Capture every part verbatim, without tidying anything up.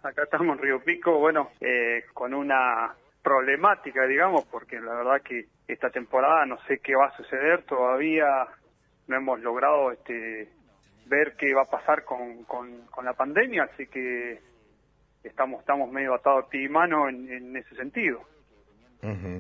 acá estamos en Río Pico, bueno, eh, con una problemática, digamos, porque la verdad que esta temporada no sé qué va a suceder, todavía no hemos logrado este ver qué va a pasar con, con, con la pandemia, así que estamos estamos medio atados de pie y mano en, en ese sentido. Uh-huh.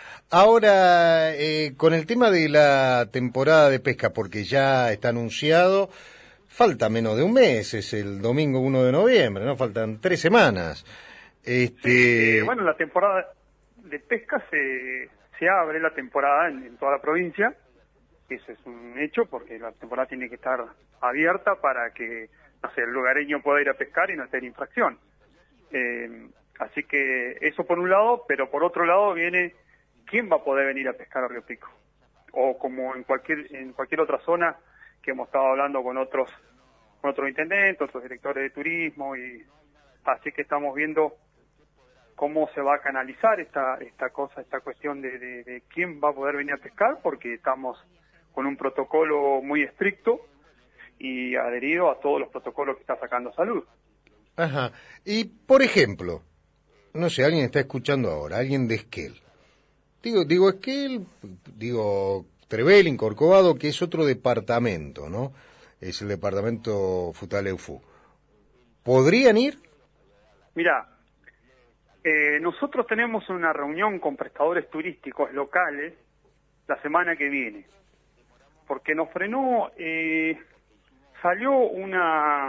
Ahora, eh, con el tema de la temporada de pesca, porque ya está anunciado, falta menos de un mes, es el domingo uno de noviembre, ¿no? Faltan tres semanas. Este... Sí, eh, bueno, la temporada de pesca se, se abre la temporada en, en toda la provincia, eso es un hecho, porque la temporada tiene que estar abierta para que, no sé, el lugareño pueda ir a pescar y no tener infracción. Eh, así que eso por un lado, pero por otro lado viene quién va a poder venir a pescar a Río Pico, o como en cualquier en cualquier otra zona que hemos estado hablando con otros con otros intendentes, otros directores de turismo, y así que estamos viendo cómo se va a canalizar esta esta cosa, esta cuestión de, de, de quién va a poder venir a pescar, porque estamos con un protocolo muy estricto y adherido a todos los protocolos que está sacando Salud. Ajá. Y, por ejemplo, no sé, alguien está escuchando ahora, alguien de Esquel. Digo, digo Esquel, digo Trevelin, Corcovado, que es otro departamento, ¿no? Es el departamento Futaleufú. ¿Podrían ir? Mira, eh, nosotros tenemos una reunión con prestadores turísticos locales la semana que viene, porque nos frenó, eh, salió una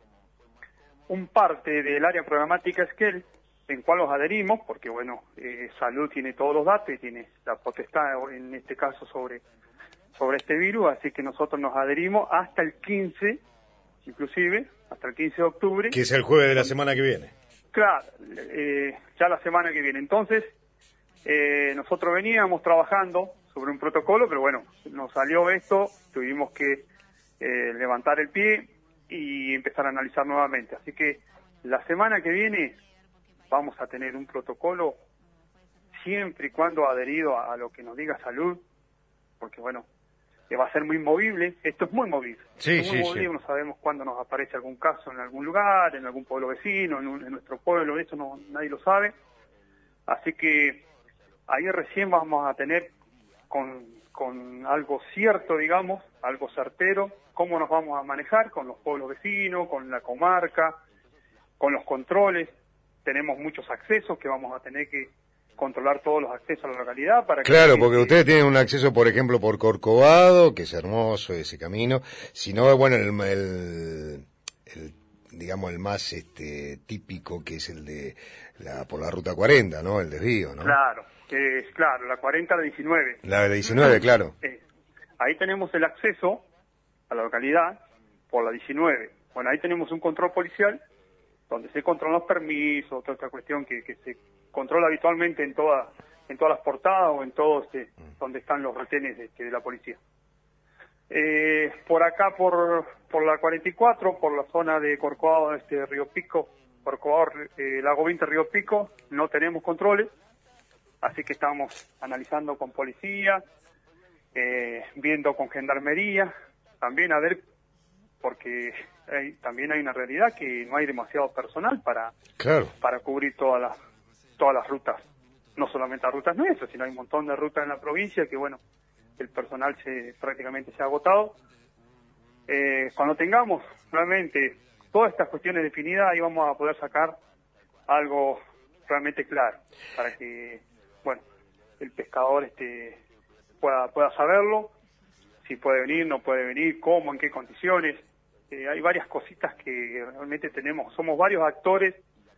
un parte del área programática Esquel, en cual los adherimos, porque bueno, eh, Salud tiene todos los datos y tiene la potestad en este caso sobre, sobre este virus, así que nosotros nos adherimos hasta el quince, inclusive, hasta el quince de octubre. Que es el jueves de la semana que viene. Claro, eh, ya la semana que viene. Entonces, eh, nosotros veníamos trabajando sobre un protocolo, pero bueno, nos salió esto, tuvimos que eh, levantar el pie y empezar a analizar nuevamente. Así que la semana que viene vamos a tener un protocolo siempre y cuando adherido a, a lo que nos diga Salud, porque bueno, que va a ser muy movible. Esto es muy movible. Sí, es muy sí, movible, sí. no sabemos cuándo nos aparece algún caso en algún lugar, en algún pueblo vecino, en, un, en nuestro pueblo, eso no, nadie lo sabe. Así que ahí recién vamos a tener con, con algo cierto, digamos, algo certero, cómo nos vamos a manejar con los pueblos vecinos, con la comarca, con los controles. Tenemos muchos accesos que vamos a tener que controlar todos los accesos a la localidad para que... Claro, porque ustedes tienen un acceso, por ejemplo, por Corcovado, que es hermoso ese camino, si no, bueno, el, el, el digamos, el más este típico, que es el de la por la ruta cuarenta, ¿no? El desvío, ¿no? Claro, que es claro, la cuarenta a la diecinueve. La de diecinueve, claro. Eh, ahí tenemos el acceso a la localidad por la diecinueve. Bueno, ahí tenemos un control policial donde se controlan los permisos, toda esta cuestión que, que se controla habitualmente en todas en todas las portadas o en todos este, donde están los retenes de, de la policía. Eh, por acá, por por la cuarenta y cuatro, por la zona de Corcovado, este Río Pico, Corcovado, eh, Lago veinte, Río Pico, no tenemos controles, así que estamos analizando con policía, eh, viendo con gendarmería, también a ver, porque hay, también hay una realidad que no hay demasiado personal para Claro. para cubrir todas las todas las rutas, no solamente las rutas nuestras, sino hay un montón de rutas en la provincia que bueno, el personal se prácticamente se ha agotado. Eh, cuando tengamos realmente todas estas cuestiones definidas, ahí vamos a poder sacar algo realmente claro para que bueno, el pescador este pueda pueda saberlo, si puede venir, no puede venir, cómo, en qué condiciones. Eh, hay varias cositas que realmente tenemos, somos varios actores,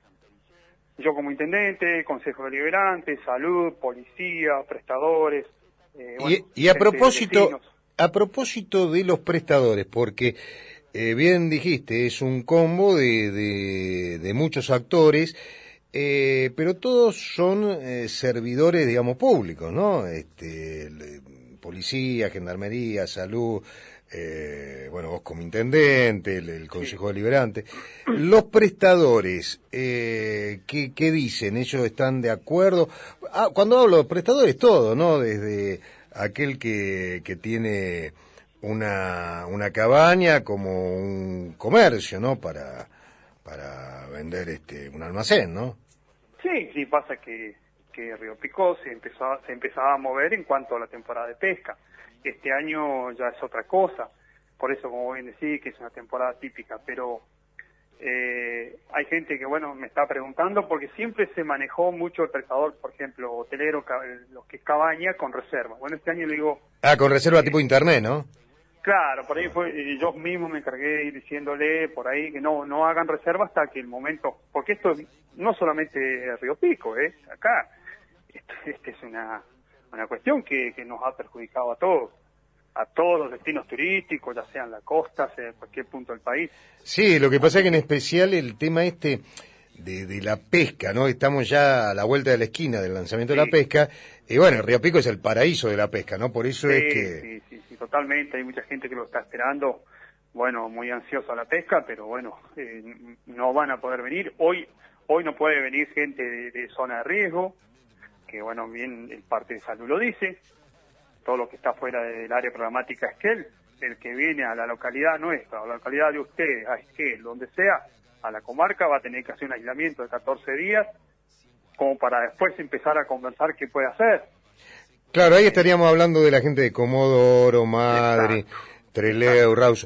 yo como intendente, Consejo Deliberante, Salud, Policía, prestadores. Eh, bueno, y, y a gente, propósito, vecinos. a propósito de los prestadores, porque eh, bien dijiste, es un combo de, de, de muchos actores, eh, pero todos son eh, servidores, digamos, públicos, ¿no? Este, le, policía, gendarmería, salud, eh, bueno, vos como intendente, el, el Consejo Sí. Deliberante. Los prestadores, eh, ¿qué, ¿qué dicen? ¿Ellos están de acuerdo? Ah, cuando hablo de prestadores, todo, ¿no? Desde aquel que, que tiene una, una cabaña como un comercio, ¿no? Para, para vender este un almacén, ¿no? Sí, sí, pasa que, que Río Pico se empezó a- se empezaba a mover en cuanto a la temporada de pesca. Este año ya es otra cosa, por eso, como bien decís, que es una temporada típica, pero eh, hay gente que, bueno, me está preguntando, porque siempre se manejó mucho el pescador, por ejemplo, hotelero, ca- los que es cabaña, con reserva. Bueno, este año le digo... Ah, con reserva eh, tipo internet, ¿no? Claro, por ahí fue, eh, yo mismo me encargué de ir diciéndole por ahí que no no hagan reserva hasta que el momento, porque esto es no solamente Río Pico, ¿eh? Acá, esto, este es una, una cuestión que, que nos ha perjudicado a todos, a todos los destinos turísticos, ya sean la costa, sea en cualquier punto del país. Sí, lo que pasa es que en especial el tema este de, de la pesca, ¿no? Estamos ya a la vuelta de la esquina del lanzamiento de la Sí, pesca, y bueno, Río Pico es el paraíso de la pesca, ¿no? Por eso es sí, que... sí, sí, sí, totalmente, hay mucha gente que lo está esperando, bueno, muy ansioso a la pesca, pero bueno, eh, no van a poder venir. Hoy hoy no puede venir gente de, de zona de riesgo, que bueno, bien el parte de salud lo dice, todo lo que está fuera del área programática es que él, el que viene a la localidad nuestra, a la localidad de ustedes, a Esquel, donde sea, a la comarca, va a tener que hacer un aislamiento de catorce días, como para después empezar a conversar qué puede hacer. Claro, ahí estaríamos hablando de la gente de Comodoro, Madre, Exacto, Trelew, exacto. Rauso,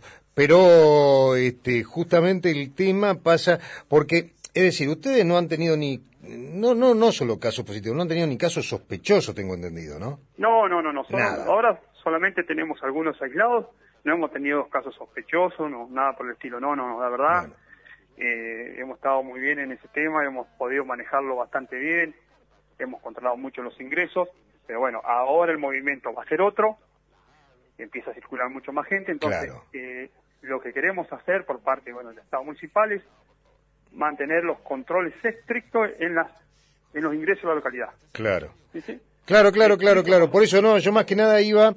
pero este, justamente el tema pasa porque, es decir, ustedes no han tenido ni, no, no, no solo casos positivos, no han tenido ni casos sospechosos, tengo entendido, ¿no? No, no, no, no, solo, Nada. ahora solamente tenemos algunos aislados, no hemos tenido casos sospechosos, no, nada por el estilo, no, no, no, la verdad, Bueno, eh, hemos estado muy bien en ese tema, hemos podido manejarlo bastante bien, hemos controlado mucho los ingresos, pero bueno, ahora el movimiento va a ser otro, empieza a circular mucho más gente, entonces claro, eh, lo que queremos hacer por parte, bueno, del Estado municipal es mantener los controles estrictos en las en los ingresos a la localidad. claro. ¿Sí, sí? Claro, claro, Eh, claro, eso claro. por- Por eso no, yo más que nada iba,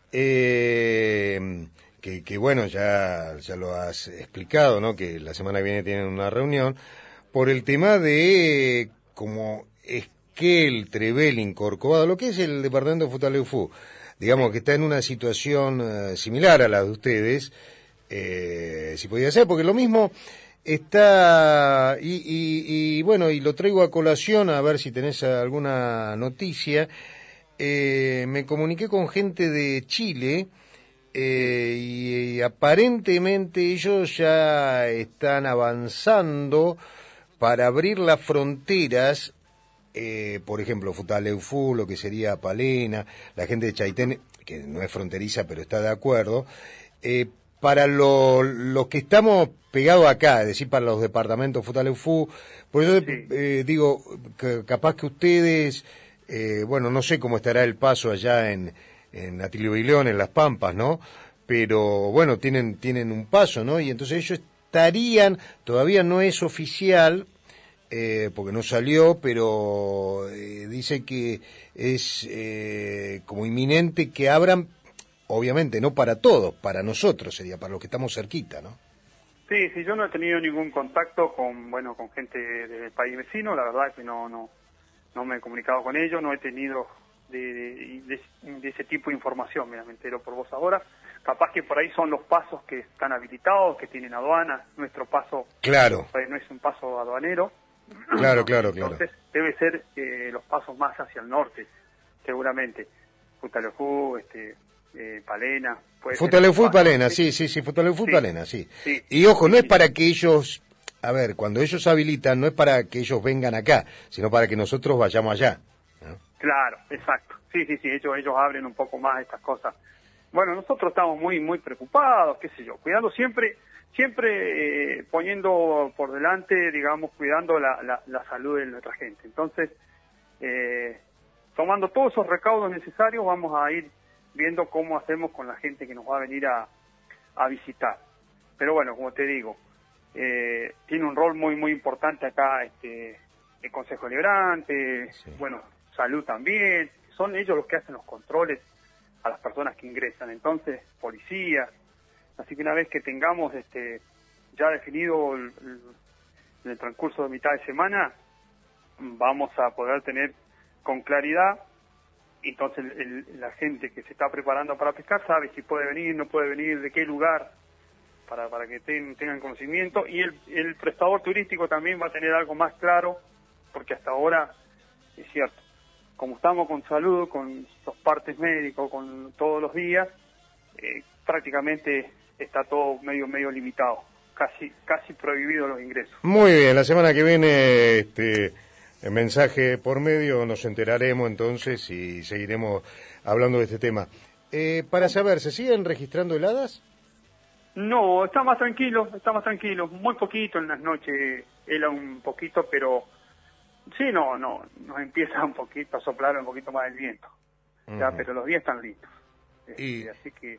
eh, que, que bueno, ya, ya lo has explicado, ¿no? Que la semana que viene tienen una reunión, por el tema de como Esquel, Trevelin, Corcovado, lo que es el departamento de Futaleufú, digamos que está en una situación eh, similar a la de ustedes, eh, si podía ser, porque lo mismo está, y, y, y bueno, y lo traigo a colación a ver si tenés alguna noticia. Eh, me comuniqué con gente de Chile sí, eh, y, y aparentemente ellos ya están avanzando para abrir las fronteras, eh, por ejemplo, Futaleufú, lo que sería Palena, la gente de Chaitén, que no es fronteriza pero está de acuerdo, eh, para lo- los que estamos pegados acá, es decir, para los departamentos Futaleufú, por eso sí. eh, digo, que capaz que ustedes, eh, bueno, no sé cómo estará el paso allá en, en Atilio Bailón, en Las Pampas, ¿no? Pero bueno, tienen, tienen un paso, ¿no? Y entonces ellos estarían, todavía no es oficial, eh, porque no salió, pero eh, dice que es eh, como inminente que abran, obviamente no para todos, para nosotros sería, para los que estamos cerquita, ¿no? Sí, sí, yo no he tenido ningún contacto con, bueno, con gente del país vecino, la verdad que no, no, no me he comunicado con ellos, no he tenido de, de, de- de ese tipo de información, mira, me entero por vos ahora. Capaz que por ahí son los pasos que están habilitados, que tienen aduana, nuestro paso Claro, pues, no es un paso aduanero, claro, claro, claro. entonces debe ser eh, los pasos más hacia el norte, seguramente. Futaleufú, este, eh, Palena, puede ser esos Futaleufú y pasos, Palena, ¿sí? sí, sí, sí, Futaleufú y Sí, Palena, sí. sí, Y ojo, sí, no es sí. para que ellos, a ver, cuando ellos habilitan, no es para que ellos vengan acá, sino para que nosotros vayamos allá, ¿no? Claro, exacto. Sí, sí, sí, ellos, ellos abren un poco más estas cosas. Bueno, nosotros estamos muy, muy preocupados, qué sé yo, cuidando siempre, siempre eh, poniendo por delante, digamos, cuidando la, la, la salud de nuestra gente. Entonces, eh, tomando todos esos recaudos necesarios, vamos a ir viendo cómo hacemos con la gente que nos va a venir a, a visitar. Pero bueno, como te digo, eh, tiene un rol muy, muy importante acá este el Consejo Liberante, Sí. bueno, salud también, son ellos los que hacen los controles a las personas que ingresan, entonces, policía, así que una vez que tengamos este ya definido el, el, en el transcurso de mitad de semana, vamos a poder tener con claridad, entonces el, el, la gente que se está preparando para pescar sabe si puede venir, no puede venir, de qué lugar, para, para que ten, tengan conocimiento, y el, el prestador turístico también va a tener algo más claro, porque hasta ahora, es cierto, como estamos con salud, con los partes médicos, con todos los días, eh, prácticamente está todo medio medio limitado, casi casi prohibido los ingresos. Muy bien, la semana que viene, este, el mensaje por medio, nos enteraremos entonces y seguiremos hablando de este tema. Eh, para saber, ¿se siguen registrando heladas? No, está más tranquilo, está más tranquilo, muy poquito en las noches, hela un poquito, pero sí, no, no, nos empieza un poquito a soplar un poquito más el viento, uh-huh. ya, pero los días están listos, y, este, así que...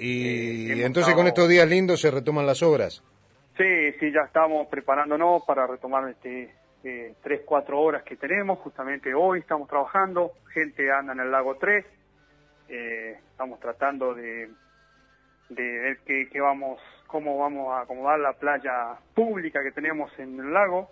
Y eh, entonces estado... con estos días lindos se retoman las obras. Sí, sí, ya estamos preparándonos para retomar este eh, tres, cuatro horas que tenemos, justamente hoy estamos trabajando, gente anda en el lago tres, eh, estamos tratando de... de ver qué, qué vamos, cómo vamos a acomodar la playa pública que tenemos en el lago,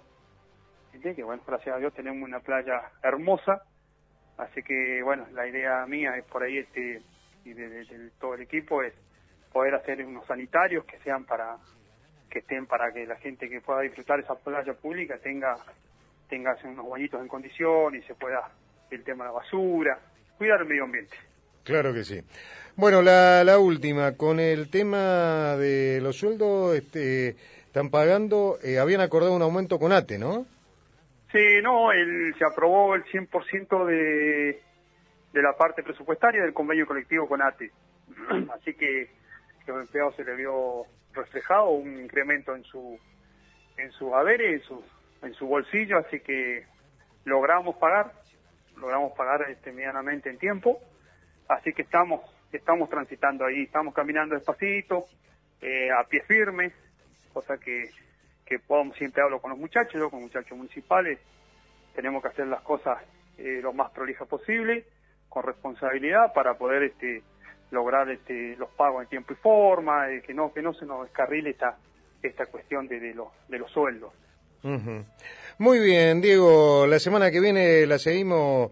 que bueno, gracias a Dios tenemos una playa hermosa, así que bueno, la idea mía es por ahí, este y de, de, de todo el equipo, es poder hacer unos sanitarios que sean para, que estén para que la gente que pueda disfrutar esa playa pública tenga, tenga unos bañitos en condición y se pueda, el tema de la basura, cuidar el medio ambiente. Claro que sí. Bueno, la, la última, con el tema de los sueldos, este, están pagando, eh, habían acordado un aumento con ATE, ¿no? Sí, no, el, se aprobó el cien por ciento de, de la parte presupuestaria del convenio colectivo con ATE. Así que, que a los empleados se le vio reflejado un incremento en su en sus haberes, en su, en su bolsillo, así que logramos pagar, logramos pagar este, medianamente en tiempo. Así que estamos estamos transitando ahí, estamos caminando despacito, eh, a pie firme, cosa que, que podamos, siempre hablo con los muchachos, yo con muchachos municipales, tenemos que hacer las cosas eh, lo más prolijas posible, con responsabilidad, para poder este lograr este los pagos en tiempo y forma, eh, que no que no se nos descarrile esta esta cuestión de, de los de los sueldos. Uh-huh. Muy bien, Diego, la semana que viene la seguimos.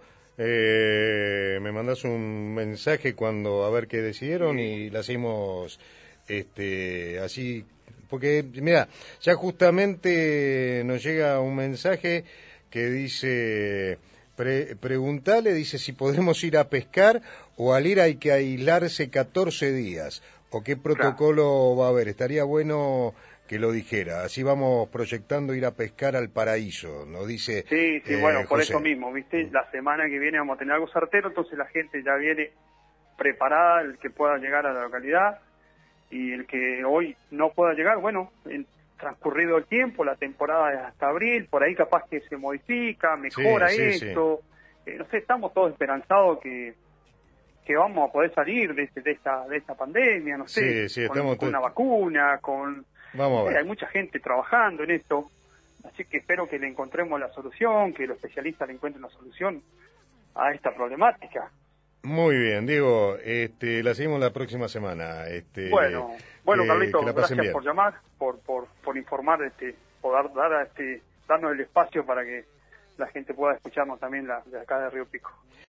Eh, me mandás un mensaje cuando a ver qué decidieron y la hacemos este, así, porque mira, ya justamente nos llega un mensaje que dice, pre, preguntale, dice si podemos ir a pescar o al ir hay que aislarse catorce días o qué protocolo claro. va a haber. Estaría bueno que lo dijera, así vamos proyectando ir a pescar al paraíso, nos dice. Sí, sí, eh, bueno, por José. eso mismo, ¿viste? La semana que viene vamos a tener algo certero, entonces la gente ya viene preparada, el que pueda llegar a la localidad, y el que hoy no pueda llegar, bueno, en transcurrido el tiempo, la temporada es hasta abril, por ahí capaz que se modifica, mejora sí, sí, esto, sí. Eh, no sé, estamos todos esperanzados que que vamos a poder salir de, este, de esta de esta pandemia, no sé, sí, sí, con, estamos con una vacuna, con... Vamos a ver. Hay mucha gente trabajando en esto, así que espero que le encontremos la solución, que los especialistas le encuentren la solución a esta problemática. Muy bien, Diego, este, la seguimos la próxima semana. Este, bueno, bueno, que, Carlitos, que gracias bien. por llamar, por por por informar, este, por dar, dar a este, darnos el espacio para que la gente pueda escucharnos también la, de acá de Río Pico.